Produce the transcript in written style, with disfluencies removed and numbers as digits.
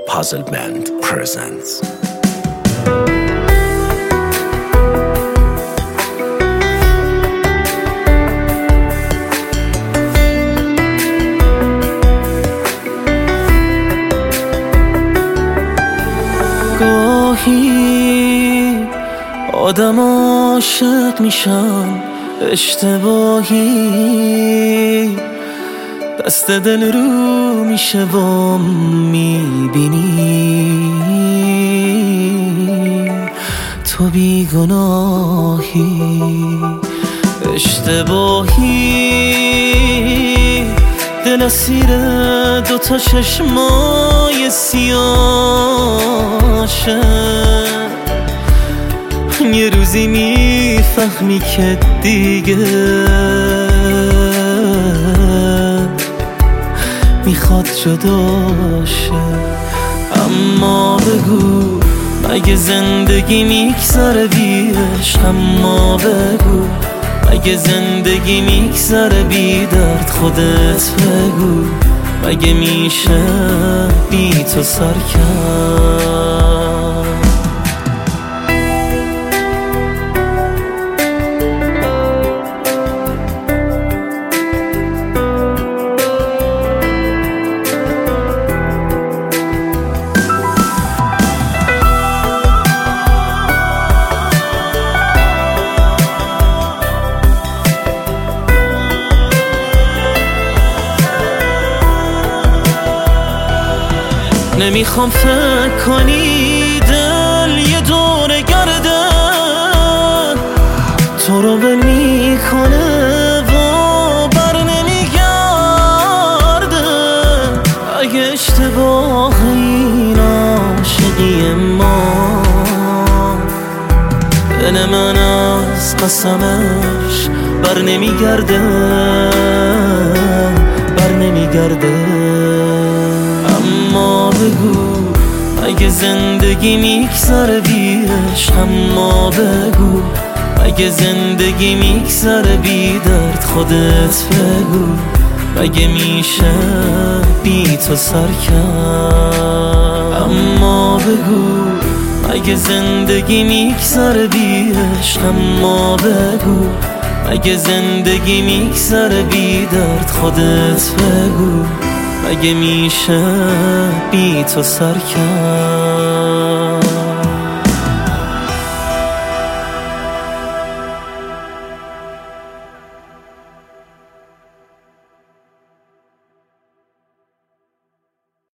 Puzzle Band presents. گاهی آدم عاشق میشم اشتباهی، دست دل رو میشه و میبینی تو بیگناهی. اشتباهی دل اسیر دوتا چشمای سیاشه، یه روزی میفهمی که دیگه میخواد جداشه. اما بگو مگه زندگی میگذره بی عشق؟ اما بگو مگه زندگی میگذره بی درد؟ خودت بگو مگه میشه بی تو سر کرد؟ نمیخوام فکر کنی دل یه دوره گرده تو رو ول میکنه و بر نمیگرده. اگه اشتباه این عاشقی ما، دل من از قسمش بر نمیگرده، بر نمیگرده. اما بگو مگه زندگی میگذره بی عشق؟ اما بگو مگه زندگی میگذره بی درد؟ خودت بگو مگه میشه بی تو سر کرد؟ اما بگو مگه زندگی میگذره بی عشق؟ اما بگو مگه زندگی میگذره بی درد؟ خودت بگو مگه میشه بی تو سر کرد؟